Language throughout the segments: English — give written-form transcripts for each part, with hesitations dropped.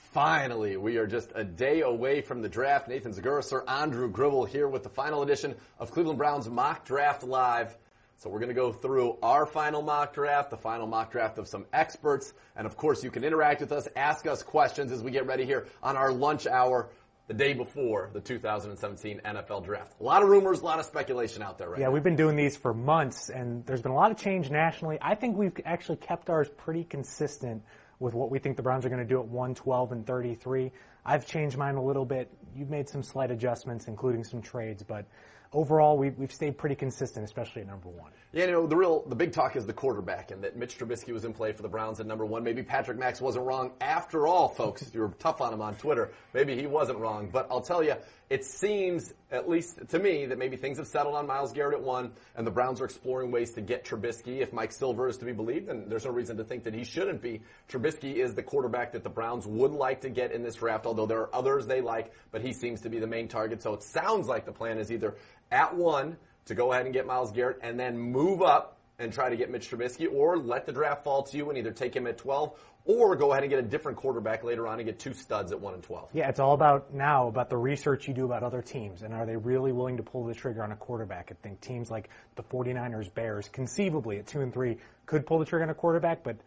Finally, we are just a day away from the draft. Nathan Zagura, Sir Andrew Gribble here with the final edition of Cleveland Browns Mock Draft Live. So we're going to go through our final mock draft, the final mock draft of some experts, and of course you can interact with us, ask us questions as we get ready here on our lunch hour the day before the 2017 NFL Draft. A lot of rumors, a lot of speculation out there right now. Yeah, we've been doing these for months, and there's been a lot of change nationally. I think we've actually kept ours pretty consistent with what we think the Browns are going to do at 112 and 33. I've changed mine a little bit. You've made some slight adjustments, including some trades, but overall, we've stayed pretty consistent, especially at number one. Yeah, the big talk is the quarterback, and that Mitch Trubisky was in play for the Browns at number one. Maybe Patrick Max wasn't wrong after all, folks. You were tough on him on Twitter. Maybe he wasn't wrong. But I'll tell you, it seems, at least to me, that maybe things have settled on Myles Garrett at one, and the Browns are exploring ways to get Trubisky. If Mike Silver is to be believed, then there's no reason to think that he shouldn't be. Trubisky is the quarterback that the Browns would like to get in this draft, although there are others they like, but he seems to be the main target. So it sounds like the plan is either at one to go ahead and get Myles Garrett and then move up and try to get Mitch Trubisky, or let the draft fall to you and either take him at 12 or go ahead and get a different quarterback later on and get two studs at 1 and 12. Yeah, it's all about the research you do about other teams, and are they really willing to pull the trigger on a quarterback? I think teams like the 49ers, Bears, conceivably at 2 and 3 could pull the trigger on a quarterback, but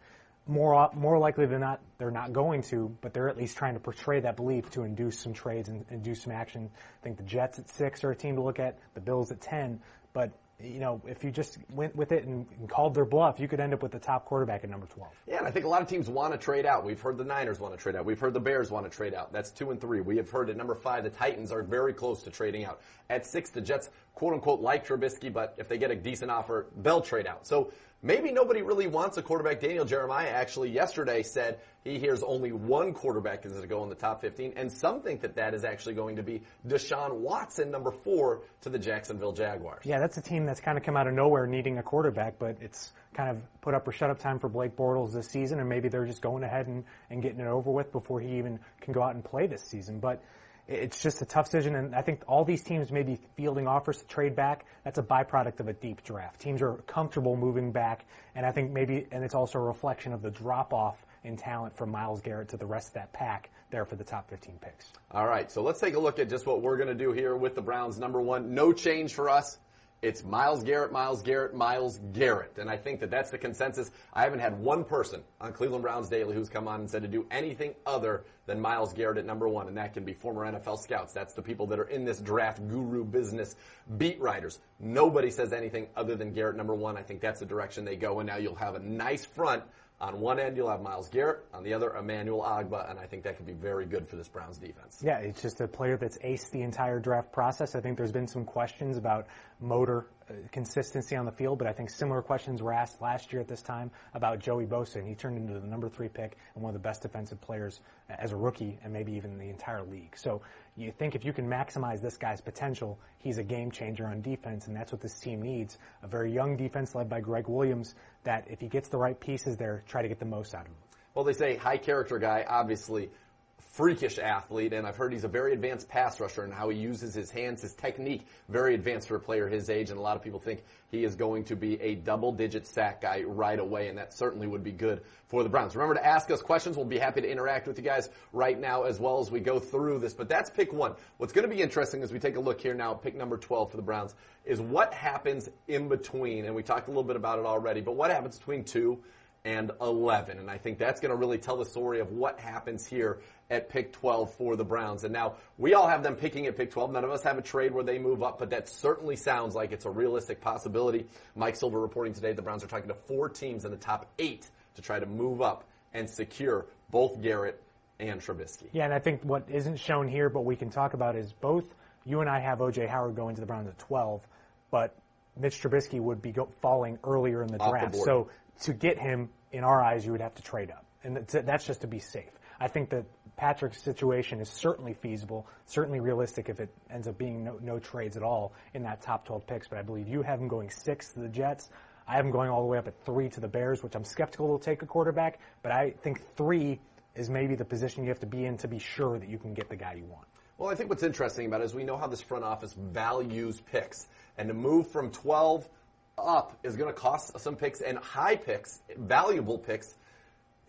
more likely than not, they're not going to, but they're at least trying to portray that belief to induce some trades and induce some action. I think the Jets at 6 are a team to look at, the Bills at 10, but if you just went with it and called their bluff, you could end up with the top quarterback at number 12. Yeah, and I think a lot of teams want to trade out. We've heard the Niners want to trade out. We've heard the Bears want to trade out. That's 2 and 3. We have heard at number 5, the Titans are very close to trading out. At 6, the Jets, quote-unquote, like Trubisky, but if they get a decent offer, they'll trade out. So maybe nobody really wants a quarterback. Daniel Jeremiah actually yesterday said he hears only one quarterback is going to go in the top 15, and some think that is actually going to be Deshaun Watson, number 4, to the Jacksonville Jaguars. Yeah, that's a team that's kind of come out of nowhere needing a quarterback, but it's kind of put up or shut up time for Blake Bortles this season, and maybe they're just going ahead and getting it over with before he even can go out and play this season. But it's just a tough decision, and I think all these teams may be fielding offers to trade back. That's a byproduct of a deep draft. Teams are comfortable moving back, and I think and it's also a reflection of the drop-off in talent from Myles Garrett to the rest of that pack there for the top 15 picks. All right, so let's take a look at just what we're going to do here with the Browns. Number 1, no change for us. It's Myles Garrett, Myles Garrett, Myles Garrett. And I think that's the consensus. I haven't had one person on Cleveland Browns Daily who's come on and said to do anything other than Myles Garrett at number 1, and that can be former NFL scouts. That's the people that are in this draft guru business, beat writers. Nobody says anything other than Garrett number 1. I think that's the direction they go, and now you'll have a nice front. On one end, you'll have Myles Garrett. On the other, Emmanuel Ogbah, and I think that could be very good for this Browns defense. Yeah, it's just a player that's aced the entire draft process. I think there's been some questions about motor consistency on the field, but I think similar questions were asked last year at this time about Joey Bosa, and he turned into the number 3 pick and one of the best defensive players as a rookie and maybe even the entire league. So you think if you can maximize this guy's potential, he's a game changer on defense, and that's what this team needs. A very young defense led by Greg Williams that if he gets the right pieces there, try to get the most out of him. Well, they say high character guy, obviously freakish athlete, and I've heard he's a very advanced pass rusher and how he uses his hands, his technique, very advanced for a player his age, and a lot of people think he is going to be a double-digit sack guy right away, and that certainly would be good for the Browns. Remember to ask us questions. We'll be happy to interact with you guys right now as well as we go through this, but that's pick 1. What's going to be interesting as we take a look here now at pick number 12 for the Browns is what happens in between, and we talked a little bit about it already, but what happens between 2 and 11, and I think that's going to really tell the story of what happens here at pick 12 for the Browns. And now we all have them picking at pick 12. None of us have a trade where they move up, but that certainly sounds like it's a realistic possibility. Mike Silver reporting today the Browns are talking to 4 teams in the top 8 to try to move up and secure both Garrett and Trubisky. Yeah, and I think what isn't shown here, but we can talk about, is both you and I have O.J. Howard going to the Browns at 12, but Mitch Trubisky would be falling earlier in the draft. So to get him, in our eyes, you would have to trade up. And that's just to be safe. I think that Patrick's situation is certainly feasible, certainly realistic if it ends up being no trades at all in that top 12 picks. But I believe you have him going 6 to the Jets. I have him going all the way up at 3 to the Bears, which I'm skeptical they'll take a quarterback. But I think 3 is maybe the position you have to be in to be sure that you can get the guy you want. Well, I think what's interesting about it is we know how this front office values picks. And to move from 12 up is going to cost some picks and high picks, valuable picks,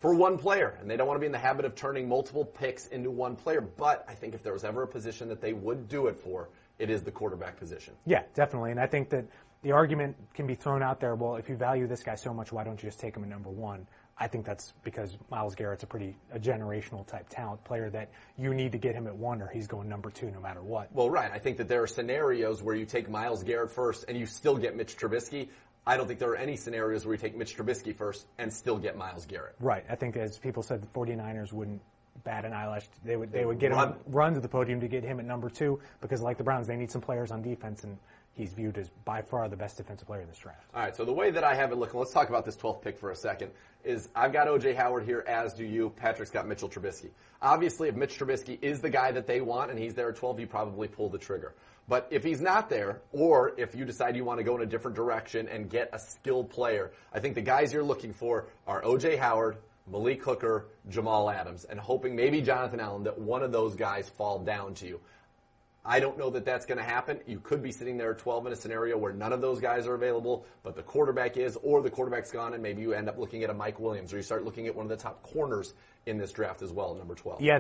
for one player, and they don't want to be in the habit of turning multiple picks into one player. But I think if there was ever a position that they would do it for, it is the quarterback position. Yeah, definitely. And I think that the argument can be thrown out there, well, if you value this guy so much, why don't you just take him at number one? I think that's because Myles Garrett's a generational type talent player that you need to get him at one or he's going number two no matter what. Well, right. I think that there are scenarios where you take Myles Garrett first and you still get Mitch Trubisky. I don't think there are any scenarios where you take Mitch Trubisky first and still get Myles Garrett. Right. I think as people said, the 49ers wouldn't bat an eyelash. They would get him run to the podium to get him at number two because like the Browns, they need some players on defense, and he's viewed as by far the best defensive player in this draft. All right, so the way that I have it looking, let's talk about this 12th pick for a second, is I've got O.J. Howard here, as do you. Patrick's got Mitchell Trubisky. Obviously, if Mitch Trubisky is the guy that they want and he's there at 12, you probably pull the trigger. But if he's not there, or if you decide you want to go in a different direction and get a skilled player, I think the guys you're looking for are O.J. Howard, Malik Hooker, Jamal Adams, and hoping maybe Jonathan Allen, that one of those guys fall down to you. I don't know that that's going to happen. You could be sitting there at 12 in a scenario where none of those guys are available, but the quarterback is, or the quarterback's gone, and maybe you end up looking at a Mike Williams, or you start looking at one of the top corners in this draft as well, number 12. Yeah,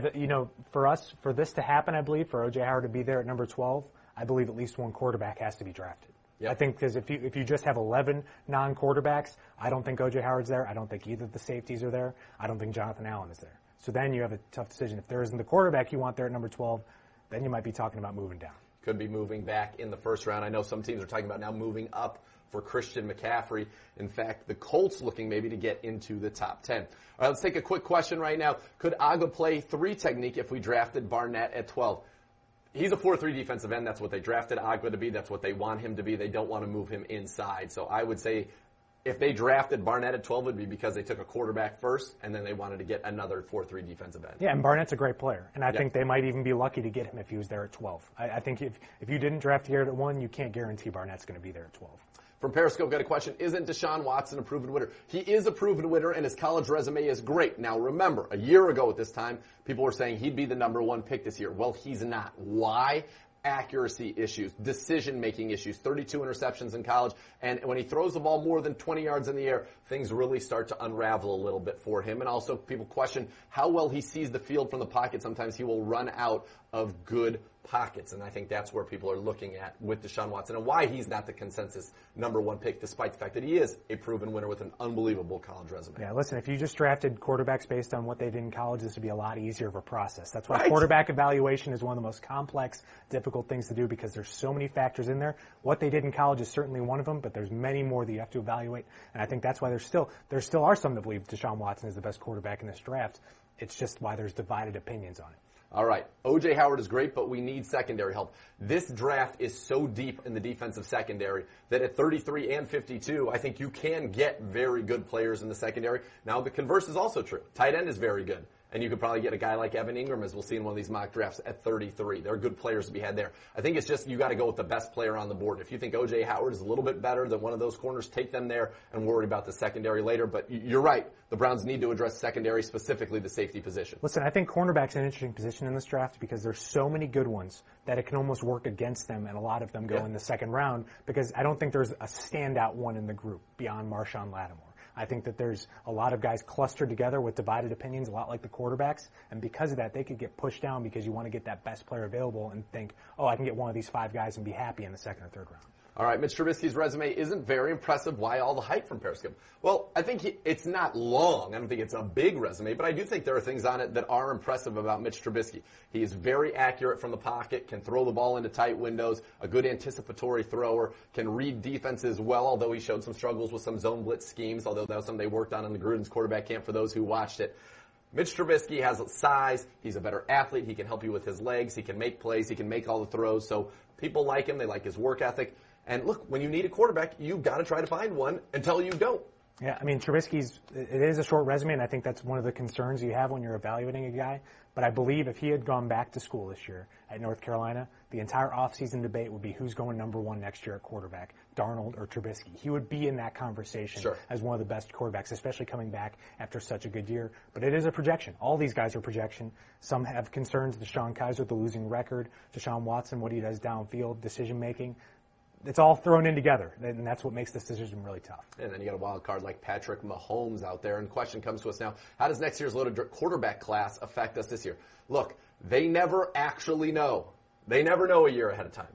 for this to happen, I believe, for O.J. Howard to be there at number 12, I believe at least one quarterback has to be drafted. Yep. I think because if you just have 11 non-quarterbacks, I don't think O.J. Howard's there. I don't think either of the safeties are there. I don't think Jonathan Allen is there. So then you have a tough decision. If there isn't the quarterback you want there at number 12, then you might be talking about moving down. Could be moving back in the first round. I know some teams are talking about now moving up for Christian McCaffrey. In fact, the Colts looking maybe to get into the top 10. All right, let's take a quick question right now. Could Agba play 3 technique if we drafted Barnett at 12? He's a 4-3 defensive end. That's what they drafted Agba to be. That's what they want him to be. They don't want to move him inside. So I would say if they drafted Barnett at 12, it would be because they took a quarterback first, and then they wanted to get another 4-3 defensive end. Yeah, and Barnett's a great player. And I think they might even be lucky to get him if he was there at 12. I think if you didn't draft Garrett at 1, you can't guarantee Barnett's going to be there at 12. From Periscope, got a question. Isn't Deshaun Watson a proven winner? He is a proven winner, and his college resume is great. Now, remember, a year ago at this time, people were saying he'd be the number 1 pick this year. Well, he's not. Why? Accuracy issues, decision-making issues, 32 interceptions in college, and when he throws the ball more than 20 yards in the air, things really start to unravel a little bit for him. And also, people question how well he sees the field from the pocket. Sometimes he will run out of good pockets, and I think that's where people are looking at with Deshaun Watson and why he's not the consensus number 1 pick, despite the fact that he is a proven winner with an unbelievable college resume. Yeah, listen, if you just drafted quarterbacks based on what they did in college, this would be a lot easier of a process. That's why quarterback evaluation is one of the most complex, difficult things to do because there's so many factors in there. What they did in college is certainly one of them, but there's many more that you have to evaluate, and I think that's why there still are some that believe Deshaun Watson is the best quarterback in this draft. It's just why there's divided opinions on it. All right, O.J. Howard is great, but we need secondary help. This draft is so deep in the defensive secondary that at 33 and 52, I think you can get very good players in the secondary. Now, the converse is also true. Tight end is very good. And you could probably get a guy like Evan Ingram, as we'll see in one of these mock drafts, at 33. There are good players to be had there. I think it's just you got to go with the best player on the board. If you think O.J. Howard is a little bit better than one of those corners, take them there and worry about the secondary later. But you're right. The Browns need to address secondary, specifically the safety position. Listen, I think cornerback's an interesting position in this draft because there's so many good ones that it can almost work against them, and a lot of them go in the second round because I don't think there's a standout one in the group beyond Marshawn Lattimore. I think that there's a lot of guys clustered together with divided opinions, a lot like the quarterbacks, and because of that, they could get pushed down because you want to get that best player available and think, oh, I can get one of these 5 guys and be happy in the second or third round. All right, Mitch Trubisky's resume isn't very impressive. Why all the hype from Periscope? Well, I think it's not long. I don't think it's a big resume, but I do think there are things on it that are impressive about Mitch Trubisky. He is very accurate from the pocket, can throw the ball into tight windows, a good anticipatory thrower, can read defenses well, although he showed some struggles with some zone blitz schemes, although that was something they worked on in the Gruden's quarterback camp for those who watched it. Mitch Trubisky has size. He's a better athlete. He can help you with his legs. He can make plays. He can make all the throws. So people like him. They like his work ethic. And look, when you need a quarterback, you've got to try to find one until you don't. Yeah, I mean, it is a short resume, and I think that's one of the concerns you have when you're evaluating a guy. But I believe if he had gone back to school this year at North Carolina, the entire offseason debate would be who's going number 1 next year at quarterback, Darnold or Trubisky. He would be in that conversation as one of the best quarterbacks, especially coming back after such a good year. But it is a projection. All these guys are projection. Some have concerns. Deshaun Kaiser, the losing record. Deshaun Watson, what he does downfield, decision-making. it's all thrown in together, and that's what makes this decision really tough. And then you got a wild card like Patrick Mahomes out there. And the question comes to us now, how does next year's loaded quarterback class affect us this year? Look, they never actually know. They never know a year ahead of time.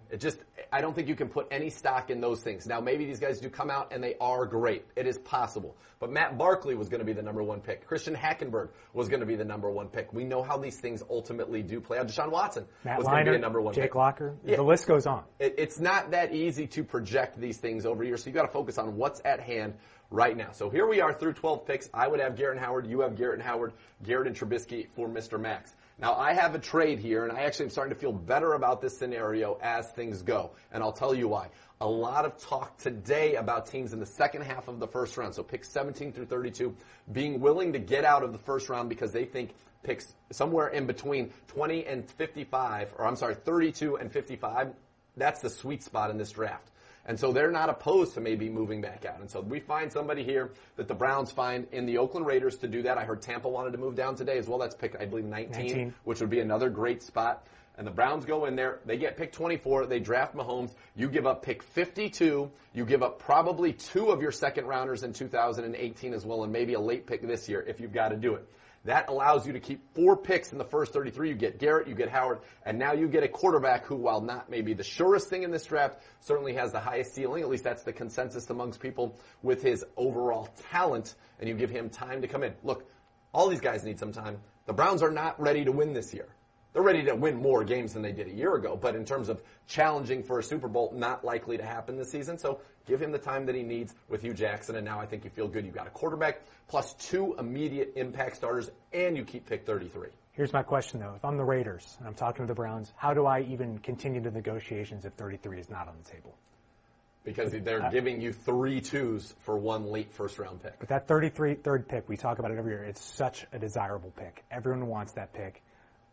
I don't think you can put any stock in those things. Now, maybe these guys do come out and they are great. It is possible. But Matt Barkley was going to be the number 1 pick. Christian Hackenberg was going to be the number 1 pick. We know how these things ultimately do play out. Deshaun Watson was going to be a number 1 pick. Jake Locker. Yeah. The list goes on. It's not that easy to project these things over years, so you've got to focus on what's at hand right now. So here we are through 12 picks. I would have Garrett Howard. You have Garrett Howard. Garrett and Trubisky for Mr. Max. Now, I have a trade here, and I actually am starting to feel better about this scenario as things go, and I'll tell you why. A lot of talk today about teams in the second half of the first round, so picks 17 through 32, being willing to get out of the first round because they think picks somewhere in between 20 and 55, or I'm sorry, 32 and 55, that's the sweet spot in this draft. And so they're not opposed to maybe moving back out. And so we find somebody here that the Browns find in the Oakland Raiders to do that. I heard Tampa wanted to move down today as well. That's pick, I believe, 19, which would be another great spot. And the Browns go in there. They get pick 24. They draft Mahomes. You give up pick 52. You give up probably 2 of your second rounders in 2018 as well, and maybe a late pick this year if you've got to do it. That allows you to keep 4 picks in the first 33. You get Garrett, you get Howard, and now you get a quarterback who, while not maybe the surest thing in this draft, certainly has the highest ceiling. At least that's the consensus amongst people with his overall talent, and you give him time to come in. Look, all these guys need some time. The Browns are not ready to win this year. They're ready to win more games than they did a year ago, but in terms of challenging for a Super Bowl, not likely to happen this season. So give him the time that he needs with Hugh Jackson, and now I think you feel good. You've got a quarterback plus 2 immediate impact starters, and you keep pick 33. Here's my question, though. If I'm the Raiders and I'm talking to the Browns, how do I even continue the negotiations if 33 is not on the table? Because they're giving you 3 2s for 1 late first-round pick. But that 33rd pick, we talk about it every year, it's such a desirable pick. Everyone wants that pick.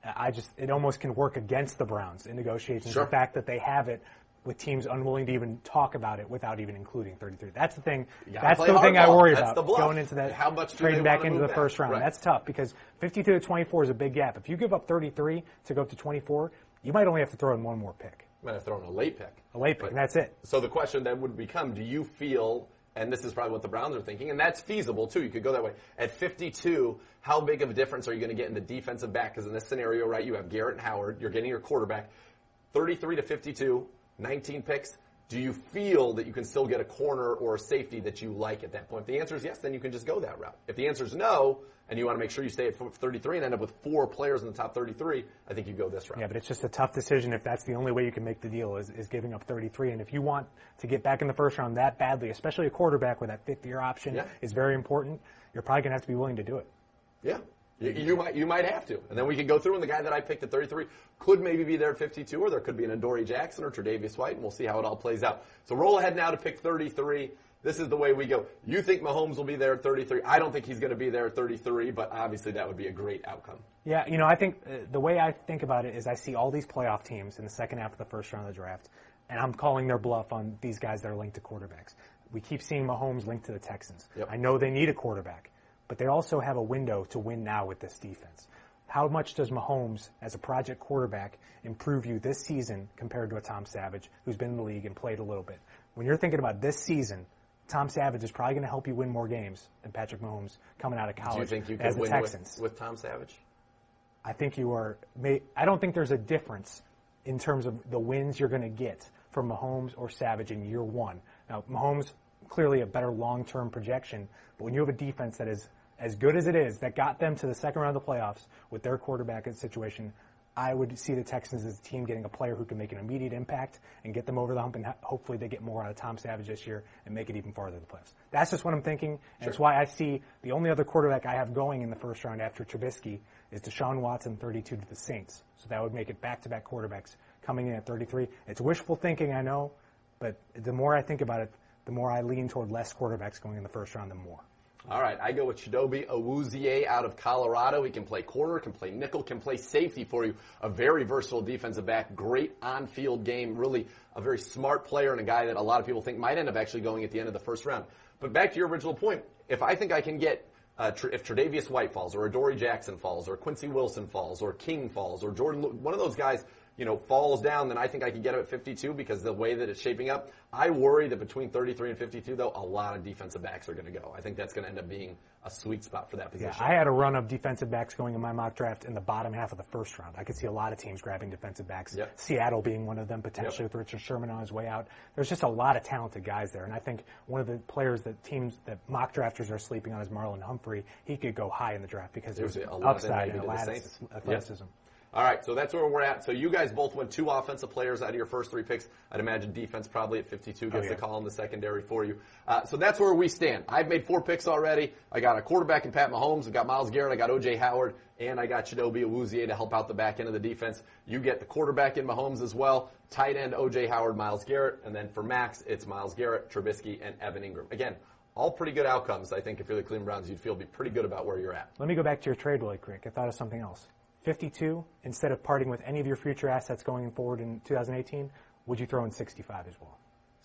It almost can work against the Browns in negotiations. Sure. The fact that they have it with teams unwilling to even talk about it without even including 33. That's the thing. That's the thing I worry about going into that. How much trading back into the first round? Right. That's tough because 52 to 24 is a big gap. If you give up 33 to go up to 24, you might only have to throw in 1 more pick. You might have to throw in a late pick. A late pick, and that's it. So the question then would become, do you feel, and this is probably what the Browns are thinking, and that's feasible too, you could go that way. At 52, how big of a difference are you going to get in the defensive back? Because in this scenario, right, you have Garrett and Howard, you're getting your quarterback. 33 to 52, 19 picks. Do you feel that you can still get a corner or a safety that you like at that point? If the answer is yes, then you can just go that route. If the answer is no, and you want to make sure you stay at 33 and end up with 4 players in the top 33, I think you go this route. Yeah, but it's just a tough decision if that's the only way you can make the deal is giving up 33. And if you want to get back in the first round that badly, especially a quarterback with that 5th-year option is very important, you're probably going to have to be willing to do it. Yeah. You might have to. And then we can go through, and the guy that I picked at 33 could maybe be there at 52, or there could be an Adoree Jackson or Tre'Davious White, and we'll see how it all plays out. So roll ahead now to pick 33. This is the way we go. You think Mahomes will be there at 33. I don't think he's going to be there at 33, but obviously that would be a great outcome. Yeah, I think the way I think about it is I see all these playoff teams in the second half of the first round of the draft, and I'm calling their bluff on these guys that are linked to quarterbacks. We keep seeing Mahomes linked to the Texans. Yep. I know they need a quarterback, but they also have a window to win now with this defense. How much does Mahomes, as a project quarterback, improve you this season compared to a Tom Savage, who's been in the league and played a little bit? When you're thinking about this season, Tom Savage is probably going to help you win more games than Patrick Mahomes coming out of college. Do you think you as could the win Texans. with Tom Savage? I think you are. I don't think there's a difference in terms of the wins you're going to get from Mahomes or Savage in year one. Now, Mahomes, clearly a better long-term projection, but when you have a defense that is as good as it is, that got them to the second round of the playoffs with their quarterback situation, I would see the Texans as a team getting a player who can make an immediate impact and get them over the hump, and hopefully they get more out of Tom Savage this year and make it even farther to the playoffs. That's just what I'm thinking, and it's why I see the only other quarterback I have going in the first round after Trubisky is Deshaun Watson, 32 to the Saints. So that would make it back-to-back quarterbacks coming in at 33. It's wishful thinking, I know, but the more I think about it, the more I lean toward less quarterbacks going in the first round than more. All right, I go with Chidobe Awuzie out of Colorado. He can play corner, can play nickel, can play safety for you. A very versatile defensive back, great on-field game, really a very smart player and a guy that a lot of people think might end up actually going at the end of the first round. But back to your original point, if I think I can get, if Tre'Davious White falls, or Adoree Jackson falls, or Quincy Wilson falls, or King falls, or Jordan, one of those guys falls down, then I think I can get him at 52 because the way that it's shaping up. I worry that between 33 and 52, though, a lot of defensive backs are going to go. I think that's going to end up being a sweet spot for that position. Yeah, I had a run of defensive backs going in my mock draft in the bottom half of the first round. I could see a lot of teams grabbing defensive backs. Yep. Seattle being one of them, potentially with Richard Sherman on his way out. There's just a lot of talented guys there, and I think one of the players that mock drafters are sleeping on is Marlon Humphrey. He could go high in the draft because there's upside and athleticism. Yep. All right, so that's where we're at. So you guys both went 2 offensive players out of your first 3 picks. I'd imagine defense probably at 52 gets the call in the secondary for you. So that's where we stand. I've made 4 picks already. I got a quarterback in Pat Mahomes. I've got Myles Garrett. I got O.J. Howard. And I got Chidobe Awuzie to help out the back end of the defense. You get the quarterback in Mahomes as well. Tight end, O.J. Howard, Myles Garrett. And then for Max, it's Myles Garrett, Trubisky, and Evan Ingram. Again, all pretty good outcomes. I think if you're the Cleveland Browns, you'd feel be pretty good about where you're at. Let me go back to your trade really quick. I thought of something else. 52, instead of parting with any of your future assets going forward in 2018, would you throw in 65 as well?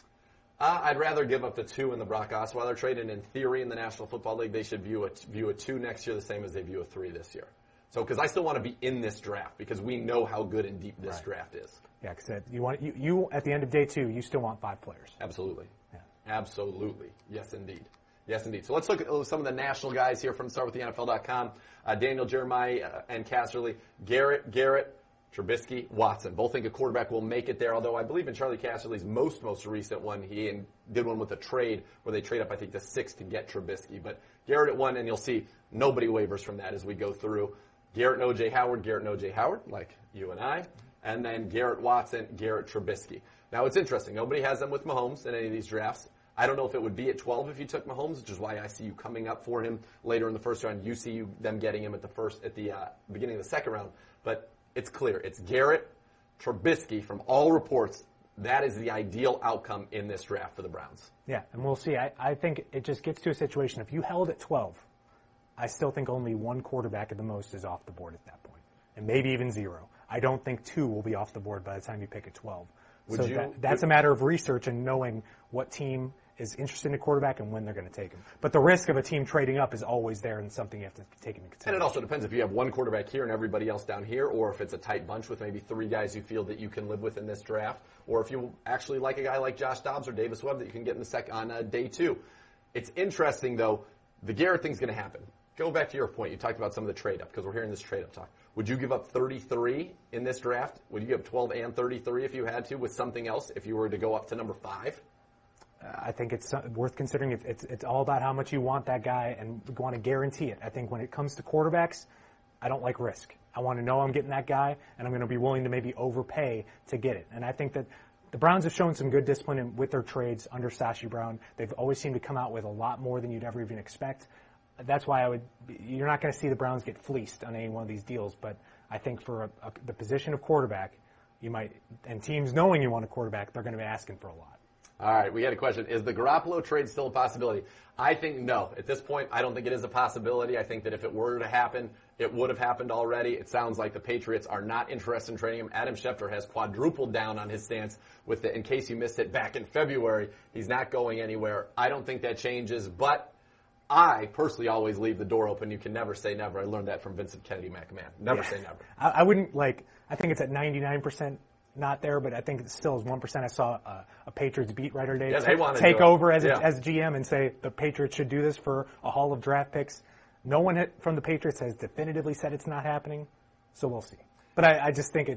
I'd rather give up the 2 in the Brock Osweiler trade, and in theory in the National Football League, they should view a 2 next year the same as they view a 3 this year. So, because I still want to be in this draft, because we know how good and deep this draft is. Yeah, because you at the end of day 2, you still want 5 players. Absolutely. Yeah. Absolutely. Yes, indeed. Yes, indeed. So let's look at some of the national guys here from StartWithTheNFL.com. Daniel Jeremiah and Casserly. Garrett, Trubisky, Watson. Both think a quarterback will make it there, although I believe in Charlie Casserly's most recent one, he did one with a trade where they trade up, I think, to 6 to get Trubisky. But Garrett at 1, and you'll see nobody wavers from that as we go through. Garrett and O.J. Howard, like you and I. And then Garrett Watson, Garrett Trubisky. Now, it's interesting. Nobody has them with Mahomes in any of these drafts. I don't know if it would be at 12 if you took Mahomes, which is why I see you coming up for him later in the first round. You see them getting him at the beginning of the second round. But it's clear. It's Garrett, Trubisky, from all reports. That is the ideal outcome in this draft for the Browns. Yeah, and we'll see. I think it just gets to a situation. If you held at 12, I still think only 1 quarterback at the most is off the board at that point, and maybe even 0. I don't think 2 will be off the board by the time you pick at 12. That's a matter of research and knowing what team is interested in a quarterback and when they're going to take him. But the risk of a team trading up is always there and something you have to take into consideration. And it also depends if you have 1 quarterback here and everybody else down here, or if it's a tight bunch with maybe 3 guys you feel that you can live with in this draft, or if you actually like a guy like Josh Dobbs or Davis Webb that you can get in on day 2. It's interesting, though, the Garrett thing's going to happen. Go back to your point. You talked about some of the trade-up, because we're hearing this trade-up talk. Would you give up 33 in this draft? Would you give 12 and 33 if you had to with something else if you were to go up to number 5? I think it's worth considering. It's all about how much you want that guy and want to guarantee it. I think when it comes to quarterbacks, I don't like risk. I want to know I'm getting that guy, and I'm going to be willing to maybe overpay to get it. And I think that the Browns have shown some good discipline with their trades under Sashi Brown. They've always seemed to come out with a lot more than you'd ever even expect. That's why you're not going to see the Browns get fleeced on any one of these deals, but I think for the position of quarterback, you might, and teams knowing you want a quarterback, they're going to be asking for a lot. All right, we had a question. Is the Garoppolo trade still a possibility? I think no. At this point, I don't think it is a possibility. I think that if it were to happen, it would have happened already. It sounds like the Patriots are not interested in trading him. Adam Schefter has quadrupled down on his stance with in case you missed it, back in February. He's not going anywhere. I don't think that changes, but I personally always leave the door open. You can never say never. I learned that from Vincent Kennedy McMahon. Never say never. I wouldn't I think it's at 99% not there, but I think it still is 1%. I saw a Patriots beat writer today take over as GM and say the Patriots should do this for a haul of draft picks. No one from the Patriots has definitively said it's not happening, so we'll see. But I just think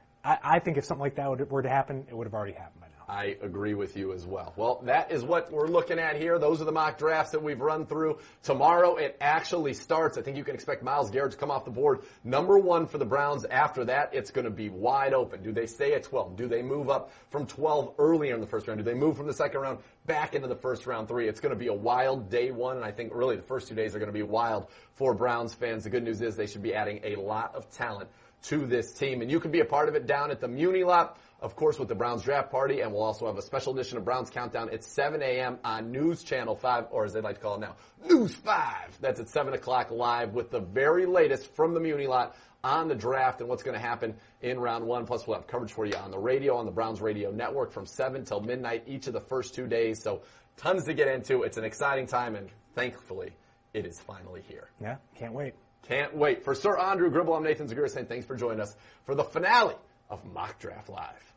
I think if something like that were to happen, it would have already happened by now. I agree with you as well. Well, that is what we're looking at here. Those are the mock drafts that we've run through. Tomorrow it actually starts. I think you can expect Myles Garrett to come off the board number 1 for the Browns. After that, it's going to be wide open. Do they stay at 12? Do they move up from 12 earlier in the first round? Do they move from the second round back into the first round 3? It's going to be a wild day 1, and I think really the first 2 days are going to be wild for Browns fans. The good news is they should be adding a lot of talent to this team, and you can be a part of it down at the Muni Lot, of course, with the Browns Draft Party, and we'll also have a special edition of Browns Countdown at 7 a.m. on News Channel 5, or as they like to call it now, News 5. That's at 7 o'clock live with the very latest from the Muni Lot on the draft and what's going to happen in round 1. Plus, we'll have coverage for you on the radio, on the Browns Radio Network from 7 till midnight each of the first 2 days. So tons to get into. It's an exciting time, and thankfully, it is finally here. Yeah, can't wait. Can't wait. For Sir Andrew Gribble, I'm Nathan Zagura saying thanks for joining us for the finale of Mock Draft Live.